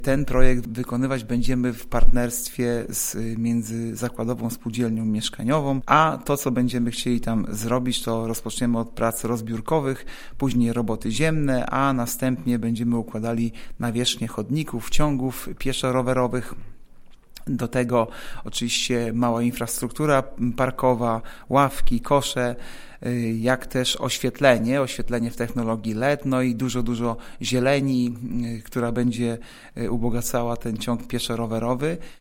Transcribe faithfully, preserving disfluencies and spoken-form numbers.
Ten projekt wykonywać będziemy w partnerstwie z Międzyzakładową Spółdzielnią Mieszkaniową, a to, co będziemy chcieli tam zrobić, to rozpoczniemy od prac rozbiórkowych, później roboty ziemne, a następnie będziemy układali nawierzchnię chodników, ciągów pieszo-rowerowych. Do tego oczywiście mała infrastruktura parkowa, ławki, kosze, jak też oświetlenie, oświetlenie w technologii L E D, no i dużo, dużo zieleni, która będzie ubogacała ten ciąg pieszo-rowerowy.